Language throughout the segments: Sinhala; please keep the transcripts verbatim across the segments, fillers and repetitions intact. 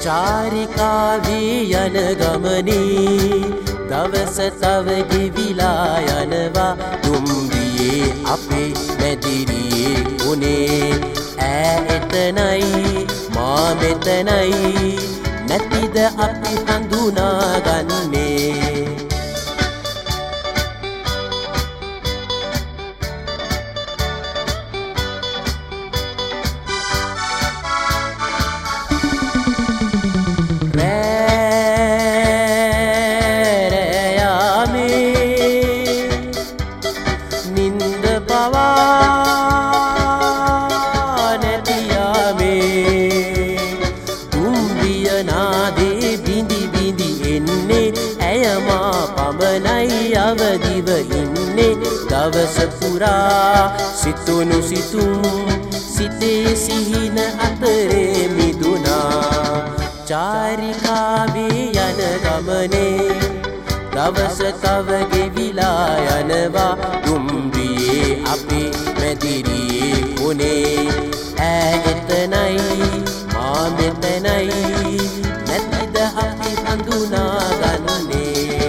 චාරිකාවේ යන ගමනේ දවස තව ගෙවිලා යනවා දුම්රියේ අපේ මැදිරියේ උනේ ඈ එතනයි මා මෙතනයි නැතිද අපි හඳුනාගන්නේ අවදිව ඉන්නේ දවස පුරා සිතුණු සිතුම් සිතේ සිහින අතරේ මිදුණා චාරිකාවේ යන ගමනේ දවස තව ගෙවිලා යනවා දුම්රියේ අපේ මැදිරියේ උනේ ඈ එතනයි මා මෙතනයි නැතිද අපි හඳුනාගන්නේ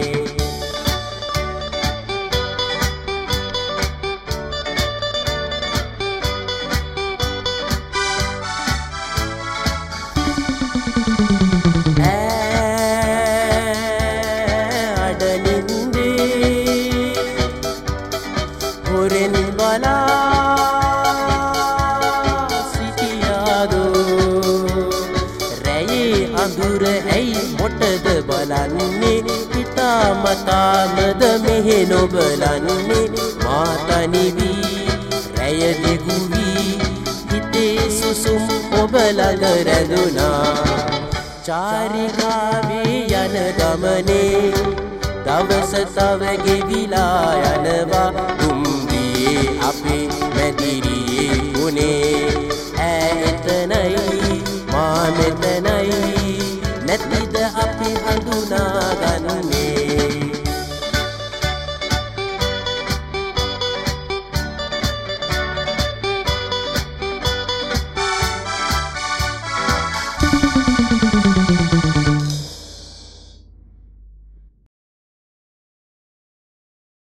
අඳුර ඇයි මොටද බලන්නේ හිතාමතාමද මෙහෙ නොබලන්නේ මා තනි වී රැය දෙගු වී හිතේ සුසුම් ඔබ ළඟ රැඳුණා චාරිකාවේ යන ගමනේ දවස තව ගෙවිලා යනවා දුම්රියේ අපේ මැදිරියේ